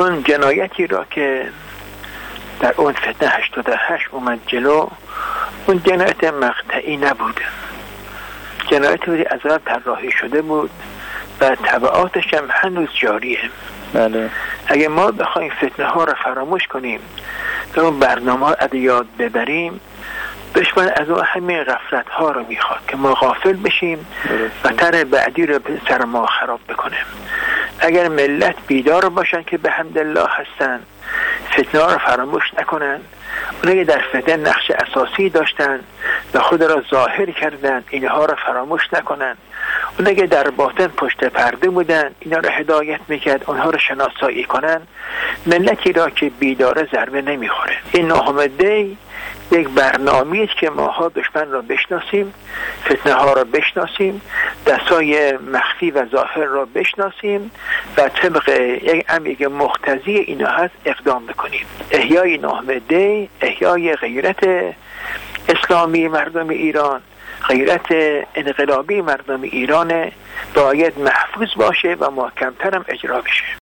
اون جنایتی را که در اون فتنه 88 اومد جلو، اون جنایت مقطعی نبود، جنایتی بودی از قبل طراحی شده بود و تبعاتش هم هنوز جاریه. بله. اگه ما بخوایم فتنه ها را فراموش کنیم و اون برنامه ها از یاد ببریم، دشمن از اون همین غفلت ها رو میخواد که ما غافل بشیم و تر بعدی رو سر ما خراب بکنه. اگر ملت بیدار باشن که به حمدالله هستن، فتنه ها رو فراموش نکنن، اونایی در فتنه نقش اساسی داشتن و خود را ظاهر کردن، اینها را فراموش نکنن. اونایی که در باطن پشت پرده بودن، اینا را هدایت میکرد، اونها را شناسایی کنن، ملتی را که بیداره ضربه نمیخوره. این 9 دی یک برنامه‌ای است که ماها دشمن را بشناسیم، فتنه ها را بشناسیم، دستای مخفی و ظاهر را بشناسیم و طبق یک امری مقتضی اینا هست اقدام بکنیم. احیای 9 دی، احیای غیرت اسلامی مردم ایران، غیرت انقلابی مردم ایران باید محفوظ باشه و محکم‌تر هم اجرا بشه.